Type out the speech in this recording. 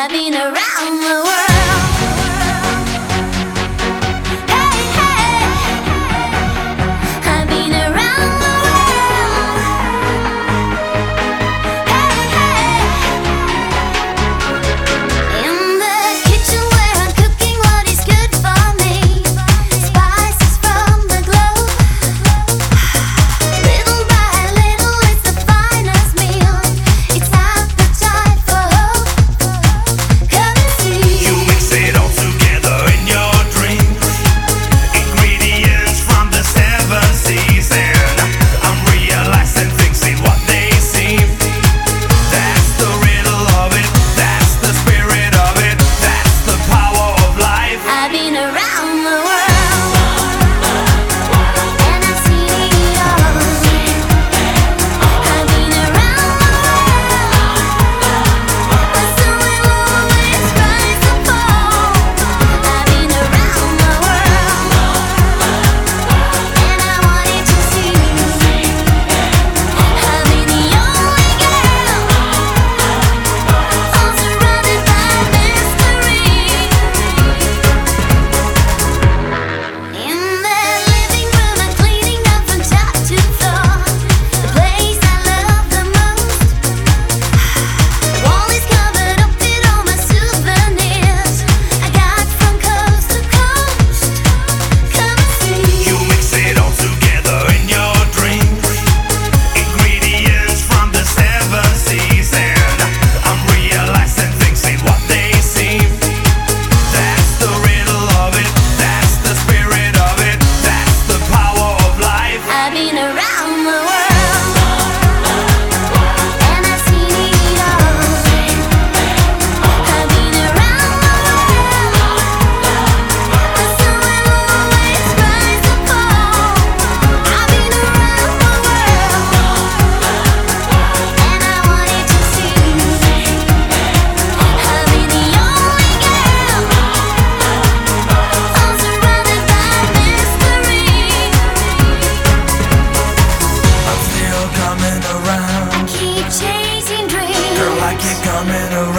I've been around the world. Hey, hey, I've been around the world. Hey, hey, in the kitchen where I'm cooking what is good for me. Spices from the globe. Little by little, it's the finest meal. It's appetite for hope. Come and see. You mix it all together in your dreams. Ingredients from the seven seas, and I'm realizing things ain't what they seem. That's the riddle of it. That's the spirit of it. That's the power of life. I've been around the world, and I've seen it all. I've been around the world, but some will always rise and fall. I've been around the world, and I wanted to see. I've been the only girl, all surrounded by mystery. In the living room, I'm cleaning up from top to floor. The place I love the most. The wall is covered up with all my souvenirs I got from coast to coast. Come and see. You mix it all together in your dreams. Ingredients from the seven seas, and I'm realizing things ain't what they seem. That's the riddle of it. That's the spirit of it. That's the power of life. I've been around the world, and I've seen it all. I've been around the world, but some will always rise and fall. I've been around the world, and I wanted to see. I've been the only girl, all surrounded by mystery. I'm still coming around. Keep chasing dreams. Girl, I keep coming around.